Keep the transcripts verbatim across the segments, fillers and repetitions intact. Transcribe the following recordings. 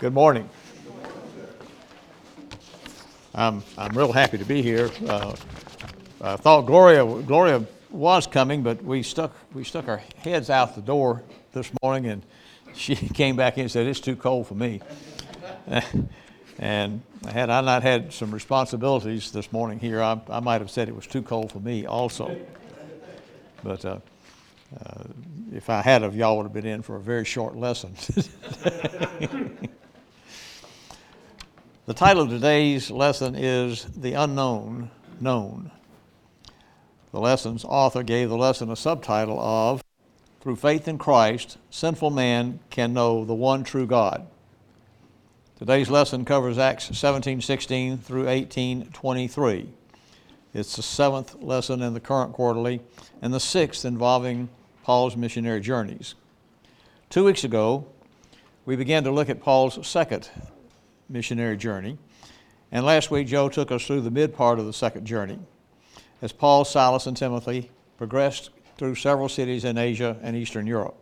Good morning. I'm I'm real happy to be here. Uh, I thought Gloria Gloria was coming, but we stuck we stuck our heads out the door this morning, and she came back in and said it's too cold for me. And had I not had some responsibilities this morning here, I, I might have said it was too cold for me also. But uh, uh, if I had of, y'all would have been in for a very short lesson. The title of today's lesson is The Unknown Known. The lesson's author gave the lesson a subtitle of Through Faith in Christ, Sinful Man Can Know the One True God. Today's lesson covers Acts seventeen sixteen through eighteen twenty-three. It's the seventh lesson in the current quarterly and the sixth involving Paul's missionary journeys. Two weeks ago, we began to look at Paul's second missionary journey, and last week Joe took us through the mid part of the second journey as Paul, Silas, and Timothy progressed through several cities in Asia and Eastern Europe.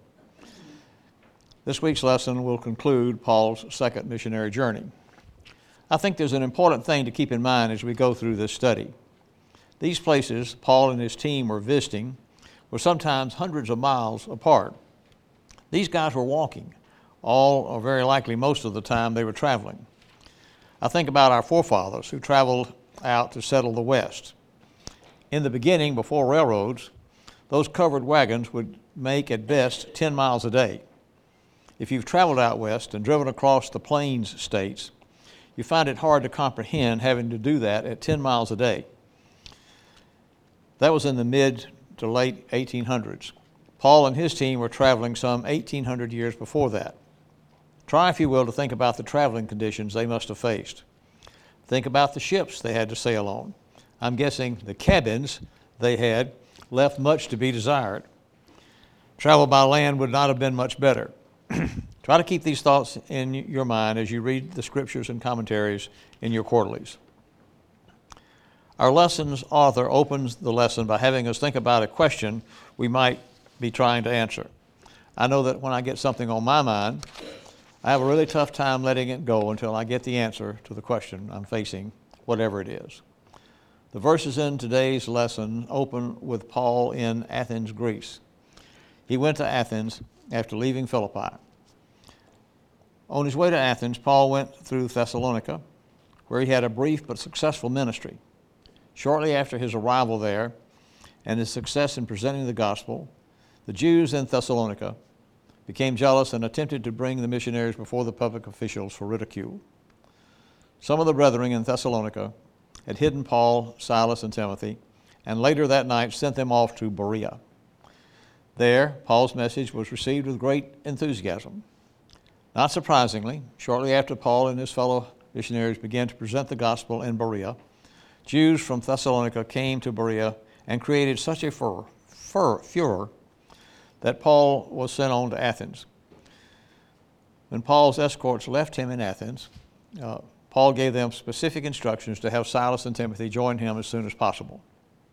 This week's lesson will conclude Paul's second missionary journey. I think there's an important thing to keep in mind as we go through this study. These places Paul and his team were visiting were sometimes hundreds of miles apart. These guys were walking, all or very likely most of the time they were traveling. I think about our forefathers who traveled out to settle the West. In the beginning, before railroads, those covered wagons would make at best ten miles a day. If you've traveled out west and driven across the plains states, you find it hard to comprehend having to do that at ten miles a day. That was in the mid to late eighteen hundreds. Paul and his team were traveling some eighteen hundred years before that. Try, if you will, to think about the traveling conditions they must have faced. Think about the ships they had to sail on. I'm guessing the cabins they had left much to be desired. Travel by land would not have been much better. Try to keep these thoughts in your mind as you read the scriptures and commentaries in your quarterlies. Our lesson's author opens the lesson by having us think about a question we might be trying to answer. I know that when I get something on my mind, I have a really tough time letting it go until I get the answer to the question I'm facing, whatever it is. The verses in today's lesson open with Paul in Athens, Greece. He went to Athens after leaving Philippi. On his way to Athens, Paul went through Thessalonica, where he had a brief but successful ministry. Shortly after his arrival there and his success in presenting the gospel, the Jews in Thessalonica became jealous and attempted to bring the missionaries before the public officials for ridicule. Some of the brethren in Thessalonica had hidden Paul, Silas, and Timothy, and later that night sent them off to Berea. There, Paul's message was received with great enthusiasm. Not surprisingly, shortly after Paul and his fellow missionaries began to present the gospel in Berea, Jews from Thessalonica came to Berea and created such a furor, furor, furor that Paul was sent on to Athens. When Paul's escorts left him in Athens, uh, Paul gave them specific instructions to have Silas and Timothy join him as soon as possible.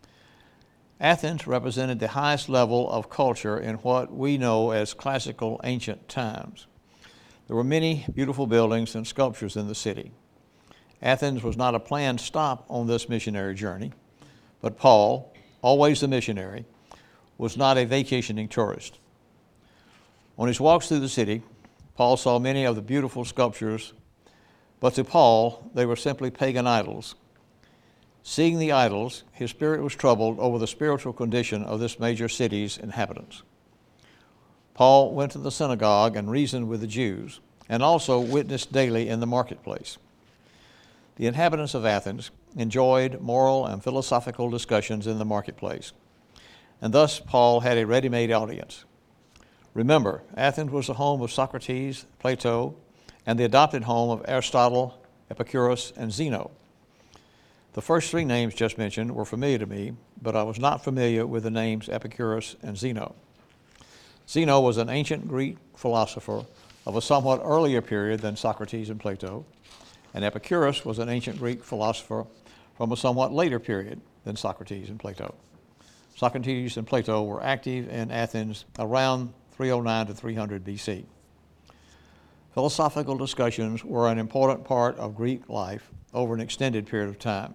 Athens represented the highest level of culture in what we know as classical ancient times. There were many beautiful buildings and sculptures in the city. Athens was not a planned stop on this missionary journey, but Paul, always the missionary, was not a vacationing tourist. On his walks through the city, Paul saw many of the beautiful sculptures, but to Paul, they were simply pagan idols. Seeing the idols, his spirit was troubled over the spiritual condition of this major city's inhabitants. Paul went to the synagogue and reasoned with the Jews, and also witnessed daily in the marketplace. The inhabitants of Athens enjoyed moral and philosophical discussions in the marketplace, and thus Paul had a ready-made audience. Remember, Athens was the home of Socrates, Plato, and the adopted home of Aristotle, Epicurus, and Zeno. The first three names just mentioned were familiar to me, but I was not familiar with the names Epicurus and Zeno. Zeno was an ancient Greek philosopher of a somewhat earlier period than Socrates and Plato, and Epicurus was an ancient Greek philosopher from a somewhat later period than Socrates and Plato. Socrates and Plato were active in Athens around three oh nine to three hundred B C. Philosophical discussions were an important part of Greek life over an extended period of time.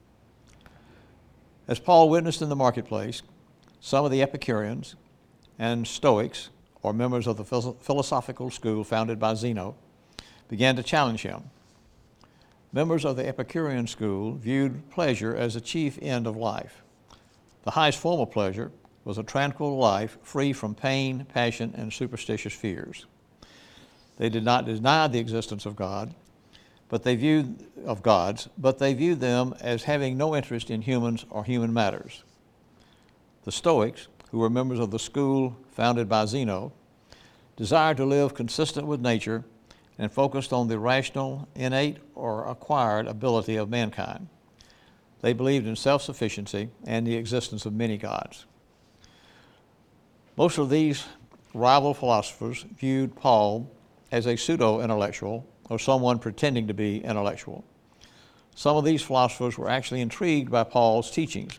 As Paul witnessed in the marketplace, some of the Epicureans and Stoics, or members of the philosophical school founded by Zeno, began to challenge him. Members of the Epicurean school viewed pleasure as the chief end of life. The highest form of pleasure was a tranquil life free from pain, passion, and superstitious fears. They did not deny the existence of God, but they viewed of gods, but they viewed them as having no interest in humans or human matters. The Stoics, who were members of the school founded by Zeno, desired to live consistent with nature and focused on the rational, innate, or acquired ability of mankind. They believed in self-sufficiency and the existence of many gods. Most of these rival philosophers viewed Paul as a pseudo-intellectual or someone pretending to be intellectual. Some of these philosophers were actually intrigued by Paul's teachings,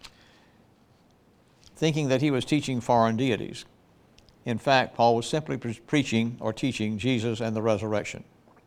thinking that he was teaching foreign deities. In fact, Paul was simply pre- preaching or teaching Jesus and the resurrection.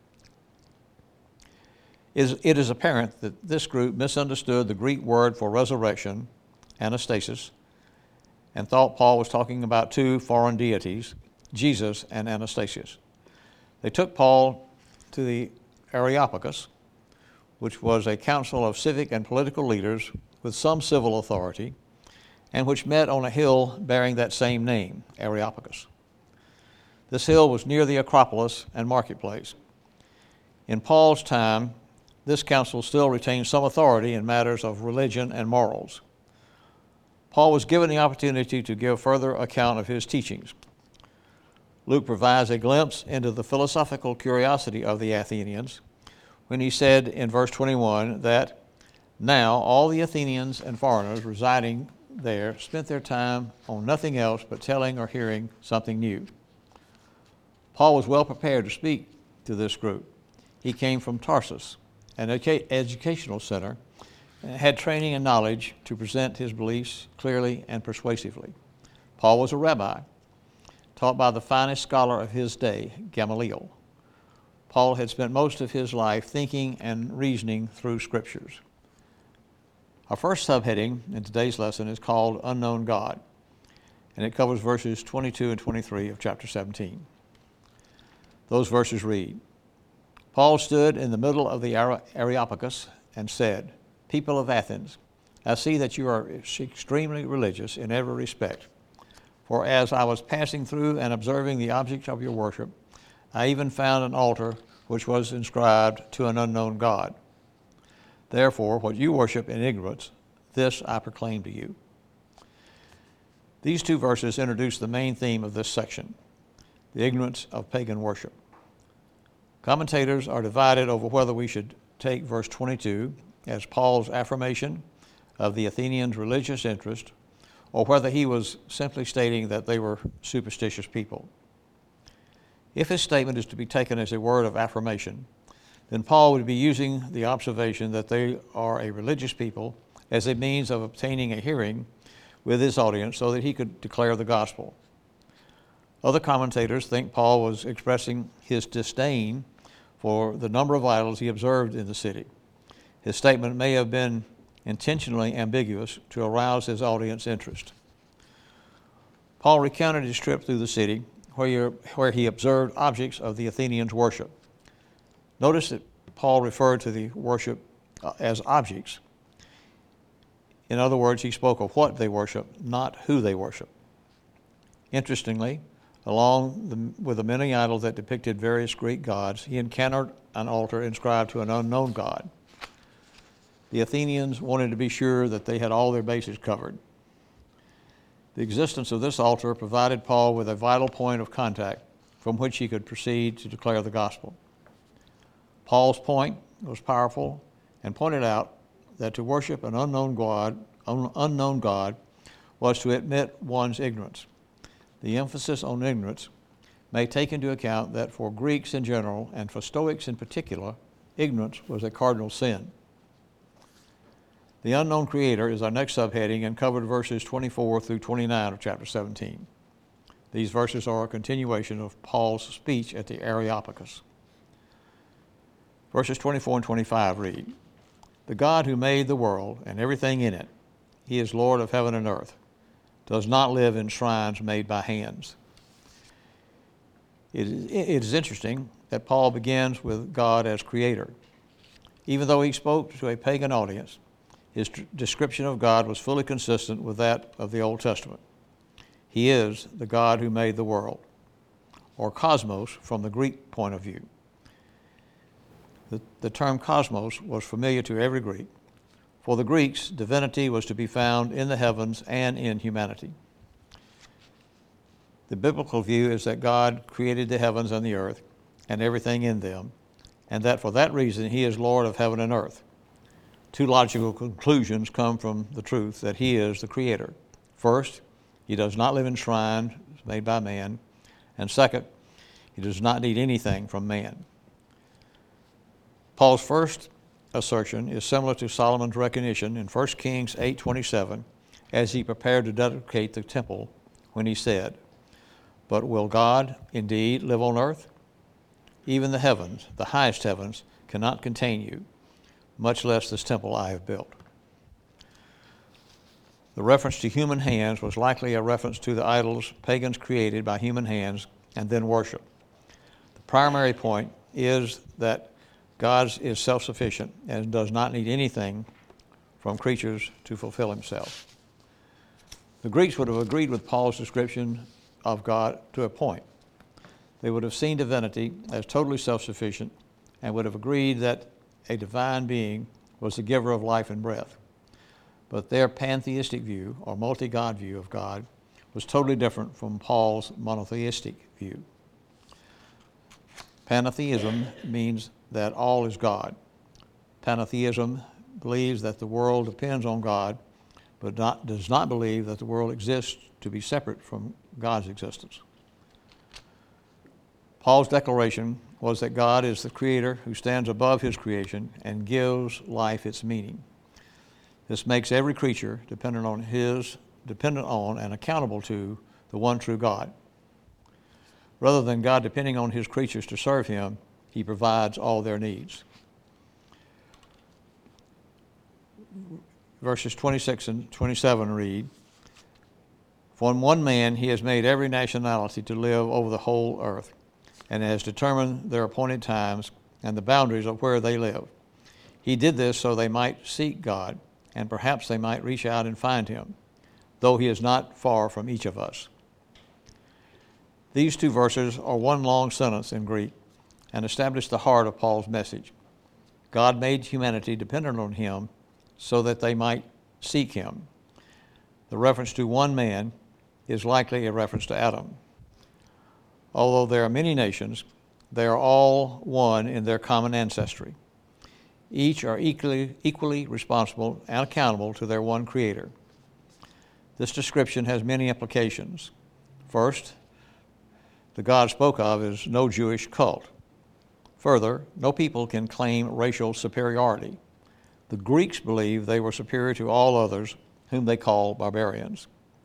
It is apparent that this group misunderstood the Greek word for resurrection, anastasis, and thought Paul was talking about two foreign deities, Jesus and Anastasius. They took Paul to the Areopagus, which was a council of civic and political leaders with some civil authority, and which met on a hill bearing that same name, Areopagus. This hill was near the Acropolis and marketplace. In Paul's time, this council still retained some authority in matters of religion and morals. Paul was given the opportunity to give further account of his teachings. Luke provides a glimpse into the philosophical curiosity of the Athenians when he said in verse twenty-one that now all the Athenians and foreigners residing there spent their time on nothing else but telling or hearing something new. Paul was well prepared to speak to this group. He came from Tarsus, an edu- educational center, and had training and knowledge to present his beliefs clearly and persuasively. Paul was a rabbi, taught by the finest scholar of his day, Gamaliel. Paul had spent most of his life thinking and reasoning through scriptures. Our first subheading in today's lesson is called Unknown God, and it covers verses twenty-two and twenty-three of chapter seventeen. Those verses read, Paul stood in the middle of the Areopagus and said, People of Athens, I see that you are extremely religious in every respect. For as I was passing through and observing the objects of your worship, I even found an altar which was inscribed to an unknown God. Therefore, what you worship in ignorance, this I proclaim to you. These two verses introduce the main theme of this section, the ignorance of pagan worship. Commentators are divided over whether we should take verse twenty-two as Paul's affirmation of the Athenians' religious interest, or whether he was simply stating that they were superstitious people. If his statement is to be taken as a word of affirmation, then Paul would be using the observation that they are a religious people as a means of obtaining a hearing with his audience so that he could declare the gospel. Other commentators think Paul was expressing his disdain for the number of idols he observed in the city. His statement may have been intentionally ambiguous to arouse his audience interest. Paul recounted his trip through the city where, where he observed objects of the Athenians' worship. Notice that Paul referred to the worship uh, as objects. In other words, he spoke of what they worship, not who they worship. Interestingly, along the, with the many idols that depicted various Greek gods, he encountered an altar inscribed to an unknown God. The Athenians wanted to be sure that they had all their bases covered. The existence of this altar provided Paul with a vital point of contact from which he could proceed to declare the gospel. Paul's point was powerful and pointed out that to worship an unknown God, un- unknown God was to admit one's ignorance. The emphasis on ignorance may take into account that for Greeks in general and for Stoics in particular, ignorance was a cardinal sin. The unknown creator is our next subheading and covered verses twenty-four through twenty-nine of chapter seventeen. These verses are a continuation of Paul's speech at the Areopagus. Verses twenty-four and twenty-five read, "The God who made the world and everything in it, he is Lord of heaven and earth, does not live in shrines made by hands." It is interesting that Paul begins with God as creator. Even though he spoke to a pagan audience, his description of God was fully consistent with that of the Old Testament. He is the God who made the world, or cosmos from the Greek point of view. The, the term cosmos was familiar to every Greek. For the Greeks, divinity was to be found in the heavens and in humanity. The biblical view is that God created the heavens and the earth and everything in them, and that for that reason he is Lord of heaven and earth. Two logical conclusions come from the truth that he is the creator. First, he does not live in shrines made by man, and second, he does not need anything from man. Paul's first assertion is similar to Solomon's recognition in First Kings eight twenty-seven as he prepared to dedicate the temple when he said, "But will God indeed live on earth? Even the heavens, the highest heavens, cannot contain you, much less this temple I have built." The reference to human hands was likely a reference to the idols pagans created by human hands and then worshiped. The primary point is that God is self-sufficient and does not need anything from creatures to fulfill himself. The Greeks would have agreed with Paul's description of God to a point. They would have seen divinity as totally self-sufficient and would have agreed that a divine being was the giver of life and breath. But their pantheistic view, or multi-God view of God, was totally different from Paul's monotheistic view. Pantheism means that all is God. Pantheism believes that the world depends on God, but not, does not believe that the world exists to be separate from God's existence. Paul's declaration was that God is the creator who stands above his creation and gives life its meaning. This makes every creature dependent on his, dependent on and accountable to the one true God. Rather than God depending on his creatures to serve him, he provides all their needs. Verses twenty-six and twenty-seven read, "From one man he has made every nationality to live over the whole earth, and has determined their appointed times and the boundaries of where they live. He did this so they might seek God, and perhaps they might reach out and find him, though he is not far from each of us." These two verses are one long sentence in Greek and establish the heart of Paul's message. God made humanity dependent on him so that they might seek him. The reference to one man is likely a reference to Adam. Although there are many nations, they are all one in their common ancestry. Each are equally, equally responsible and accountable to their one creator. This description has many implications. First, the God spoke of is no Jewish cult. Further, no people can claim racial superiority. The Greeks believed they were superior to all others, whom they call barbarians.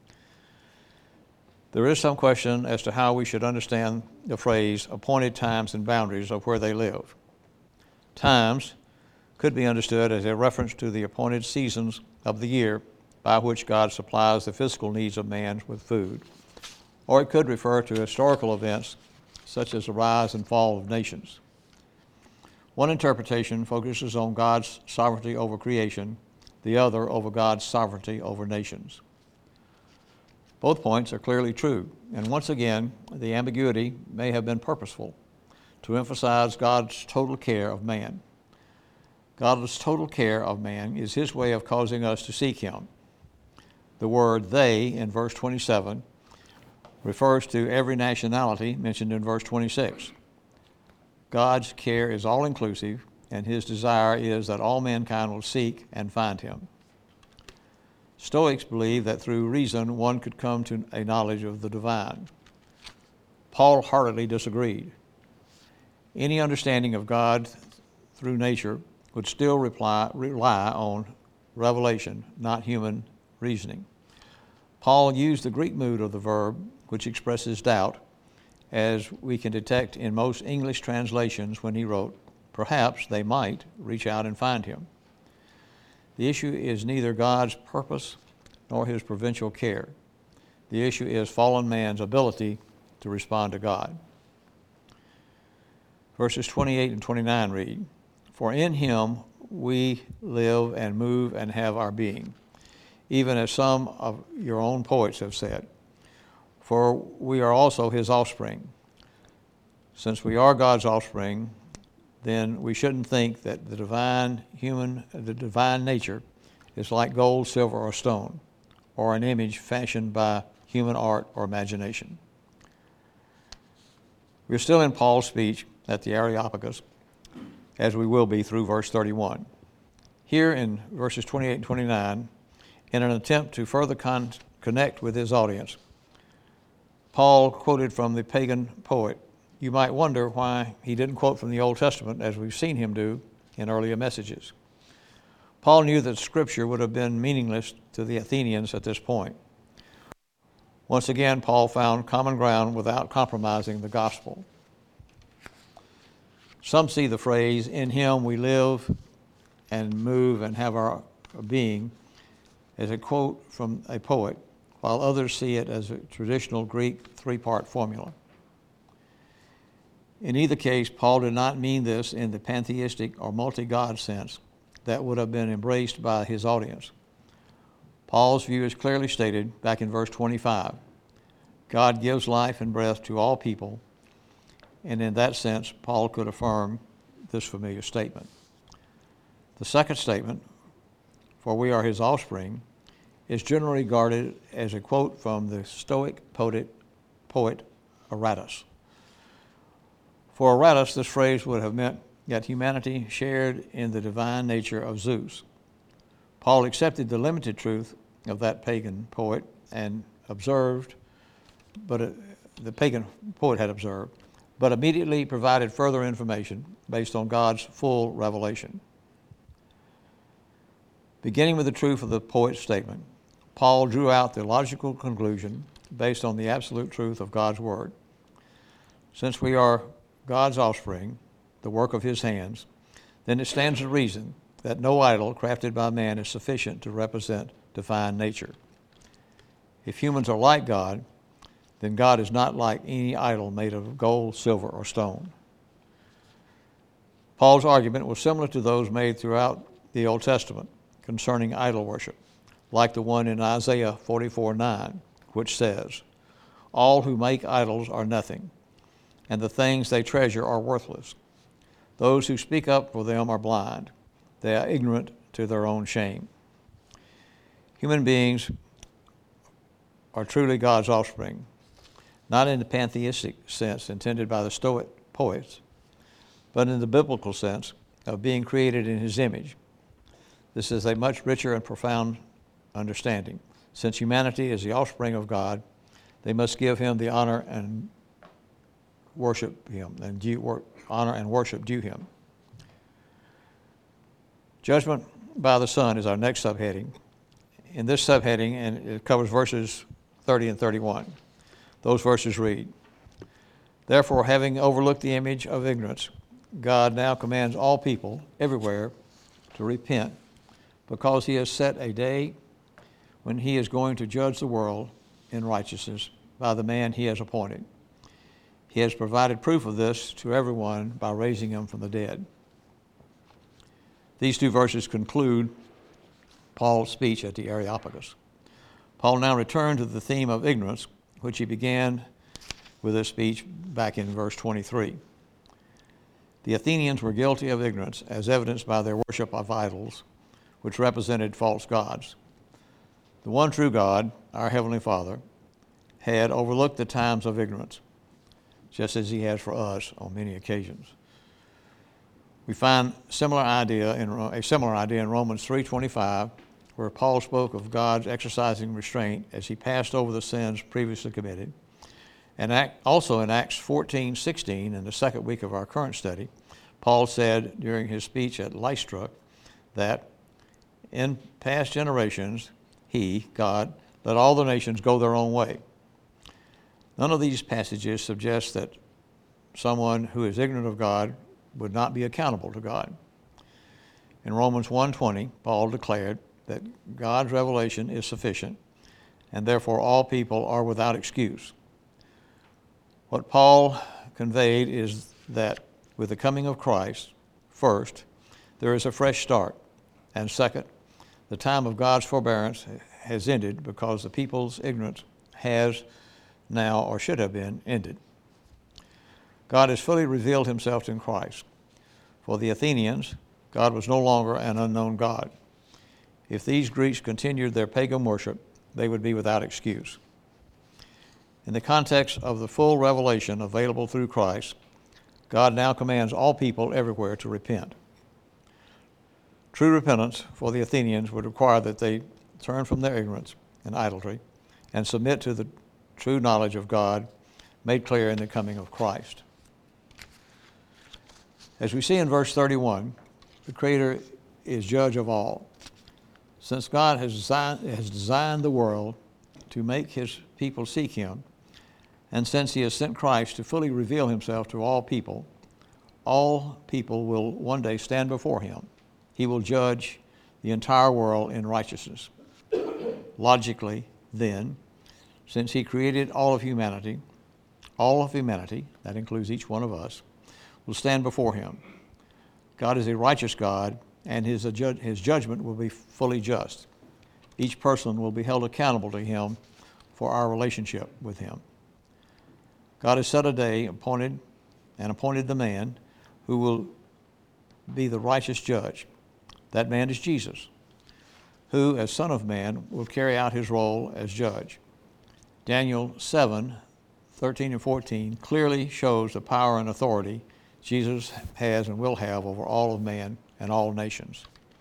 There is some question as to how we should understand the phrase appointed times and boundaries of where they live. Times could be understood as a reference to the appointed seasons of the year by which God supplies the physical needs of man with food. Or it could refer to historical events such as the rise and fall of nations. One interpretation focuses on God's sovereignty over creation, the other over God's sovereignty over nations. Both points are clearly true, and once again, the ambiguity may have been purposeful to emphasize God's total care of man. God's total care of man is his way of causing us to seek him. The word they in verse twenty-seven refers to every nationality mentioned in verse twenty-six. God's care is all-inclusive, and his desire is that all mankind will seek and find him. Stoics believe that through reason one could come to a knowledge of the divine. Paul heartily disagreed. Any understanding of God through nature would still reply, rely on revelation, not human reasoning. Paul used the Greek mood of the verb which expresses doubt, as we can detect in most English translations when he wrote, "Perhaps they might reach out and find him." The issue is neither God's purpose nor his providential care. The issue is fallen man's ability to respond to God. Verses twenty-eight and twenty-nine read, "For in him we live and move and have our being, even as some of your own poets have said, for we are also his offspring. Since we are God's offspring, then we shouldn't think that the divine human, the divine nature is like gold, silver, or stone, or an image fashioned by human art or imagination." We're still in Paul's speech at the Areopagus, as we will be through verse thirty-one. Here in verses twenty-eight and twenty-nine, in an attempt to further con- connect with his audience, Paul quoted from the pagan poet. You might wonder why he didn't quote from the Old Testament, as we've seen him do in earlier messages. Paul knew that Scripture would have been meaningless to the Athenians at this point. Once again, Paul found common ground without compromising the gospel. Some see the phrase, "In him we live and move and have our being," as a quote from a poet, while others see it as a traditional Greek three-part formula. In either case, Paul did not mean this in the pantheistic or multi-God sense that would have been embraced by his audience. Paul's view is clearly stated back in verse twenty-five. God gives life and breath to all people, and in that sense, Paul could affirm this familiar statement. The second statement, "For we are his offspring," is generally regarded as a quote from the Stoic poet, poet Aratus. For Aratus, this phrase would have meant that humanity shared in the divine nature of Zeus. Paul accepted the limited truth of that pagan poet and observed, but uh, the pagan poet had observed, but immediately provided further information based on God's full revelation. Beginning with the truth of the poet's statement, Paul drew out the logical conclusion based on the absolute truth of God's word. Since we are God's offspring, the work of his hands, then it stands to reason that no idol crafted by man is sufficient to represent divine nature. If humans are like God, then God is not like any idol made of gold, silver, or stone. Paul's argument was similar to those made throughout the Old Testament concerning idol worship, like the one in Isaiah forty-four nine, which says, "All who make idols are nothing, and the things they treasure are worthless. Those who speak up for them are blind. They are ignorant to their own shame." Human beings are truly God's offspring, not in the pantheistic sense intended by the Stoic poets, but in the biblical sense of being created in his image. This is a much richer and profound understanding. Since humanity is the offspring of God, they must give him the honor and worship him, and due, honor and worship due him. Judgment by the Son is our next subheading. In this subheading, and it covers verses thirty and thirty-one. Those verses read, "Therefore, having overlooked the image of ignorance, God now commands all people everywhere to repent, because he has set a day when he is going to judge the world in righteousness by the man he has appointed. He has provided proof of this to everyone by raising him from the dead." These two verses conclude Paul's speech at the Areopagus. Paul now returned to the theme of ignorance, which he began with his speech back in verse twenty-three. The Athenians were guilty of ignorance, as evidenced by their worship of idols, which represented false gods. The one true God, our Heavenly Father, had overlooked the times of ignorance, just as he has for us on many occasions. We find similar idea in, a similar idea in Romans three twenty-five, where Paul spoke of God's exercising restraint as he passed over the sins previously committed. And act, also in Acts fourteen sixteen, in the second week of our current study, Paul said during his speech at Lystra that in past generations, he, God, let all the nations go their own way. None of these passages suggest that someone who is ignorant of God would not be accountable to God. In Romans one twenty, Paul declared that God's revelation is sufficient, and therefore all people are without excuse. What Paul conveyed is that with the coming of Christ, first, there is a fresh start, and second, the time of God's forbearance has ended because the people's ignorance has now, or should have been, ended. God has fully revealed himself in Christ. For the Athenians, God was no longer an unknown God. If these Greeks continued their pagan worship, they would be without excuse. In the context of the full revelation available through Christ, God now commands all people everywhere to repent. True repentance for the Athenians would require that they turn from their ignorance and idolatry and submit to the true knowledge of God made clear in the coming of Christ. As we see in verse thirty-one, the Creator is judge of all. Since God has designed, has designed the world to make his people seek him, and since he has sent Christ to fully reveal himself to all people, all people will one day stand before him. He will judge the entire world in righteousness. Logically, then, since he created all of humanity, all of humanity, that includes each one of us, will stand before him. God is a righteous God, and his, his judgment will be fully just. Each person will be held accountable to him for our relationship with him. God has set a day appointed and appointed the man who will be the righteous judge. That man is Jesus, who, as Son of Man, will carry out his role as judge. Daniel seven, thirteen and fourteen clearly shows the power and authority Jesus has and will have over all of man and all nations.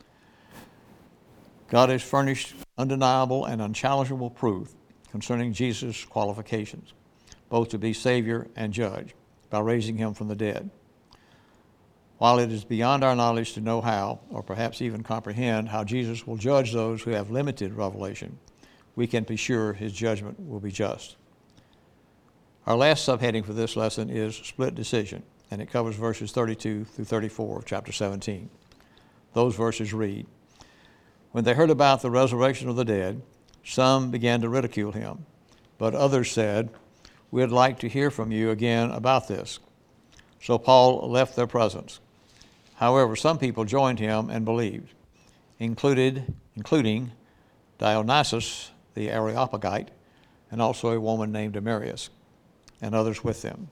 God has furnished undeniable and unchallengeable proof concerning Jesus' qualifications, both to be Savior and Judge, by raising him from the dead. While it is beyond our knowledge to know how, or perhaps even comprehend, how Jesus will judge those who have limited revelation, we can be sure his judgment will be just. Our last subheading for this lesson is split decision, and it covers verses thirty-two through thirty-four of chapter seventeen. Those verses read, "When they heard about the resurrection of the dead, some began to ridicule him, but others said, 'We'd like to hear from you again about this.' So Paul left their presence. However, some people joined him and believed, included, including Dionysius the Areopagite, and also a woman named Damaris, and others with them."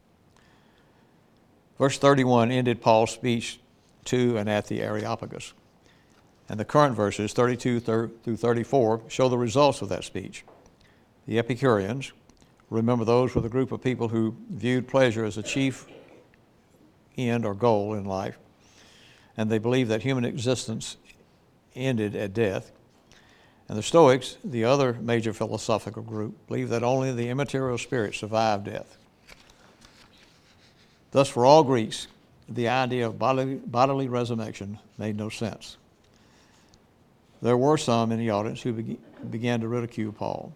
Verse thirty-one ended Paul's speech to and at the Areopagus, and the current verses, thirty-two through thirty-four, show the results of that speech. The Epicureans, remember those were the group of people who viewed pleasure as a chief end or goal in life, and they believed that human existence ended at death. And the Stoics, the other major philosophical group, believed that only the immaterial spirit survived death. Thus, for all Greeks, the idea of bodily, bodily resurrection made no sense. There were some in the audience who be, began to ridicule Paul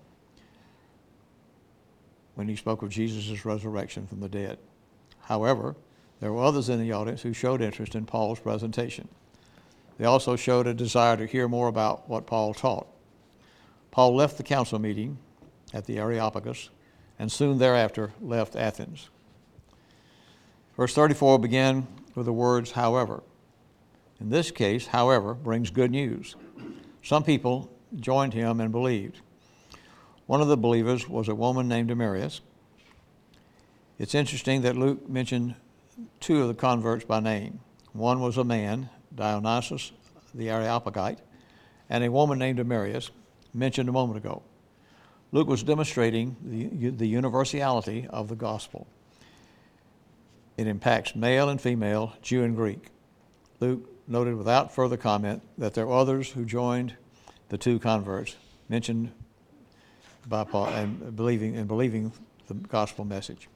when he spoke of Jesus' resurrection from the dead. However, there were others in the audience who showed interest in Paul's presentation. They also showed a desire to hear more about what Paul taught. Paul left the council meeting at the Areopagus and soon thereafter left Athens. Verse thirty-four began with the words, "however." In this case, however, brings good news. Some people joined him and believed. One of the believers was a woman named Damaris. It's interesting that Luke mentioned two of the converts by name. One was a man, Dionysius the Areopagite, and a woman named Damaris, mentioned a moment ago. Luke was demonstrating the, the universality of the gospel. It impacts male and female, Jew and Greek. Luke noted without further comment that there were others who joined the two converts mentioned by Paul and believing and believing the gospel message.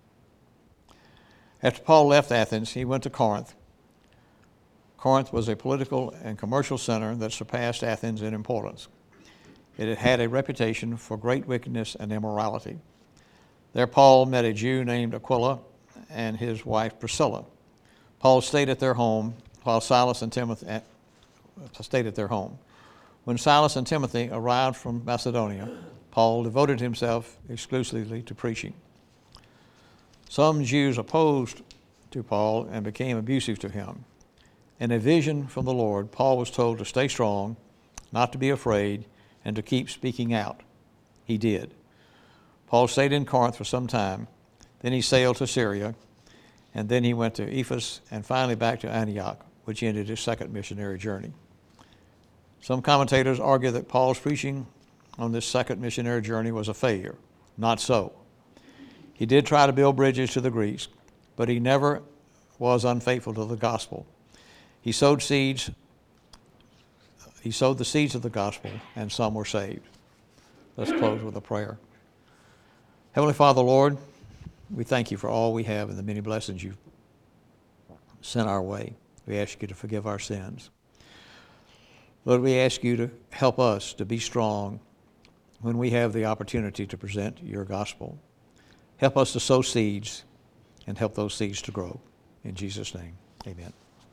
After Paul left Athens, he went to Corinth. Corinth was a political and commercial center that surpassed Athens in importance. It had had a reputation for great wickedness and immorality. There Paul met a Jew named Aquila and his wife Priscilla. Paul stayed at their home while Silas and Timothy uh, stayed at their home. When Silas and Timothy arrived from Macedonia, Paul devoted himself exclusively to preaching. Some Jews opposed to Paul and became abusive to him. In a vision from the Lord, Paul was told to stay strong, not to be afraid, and to keep speaking out. He did. Paul stayed in Corinth for some time. Then he sailed to Syria, and then he went to Ephesus and finally back to Antioch, which ended his second missionary journey. Some commentators argue that Paul's preaching on this second missionary journey was a failure. Not so. He did try to build bridges to the Greeks, but he never was unfaithful to the gospel. He sowed seeds, he sowed the seeds of the gospel, and some were saved. Let's close with a prayer. Heavenly Father, Lord, we thank you for all we have and the many blessings you've sent our way. We ask you to forgive our sins. Lord, we ask you to help us to be strong when we have the opportunity to present your gospel. Help us to sow seeds and help those seeds to grow. In Jesus' name, amen.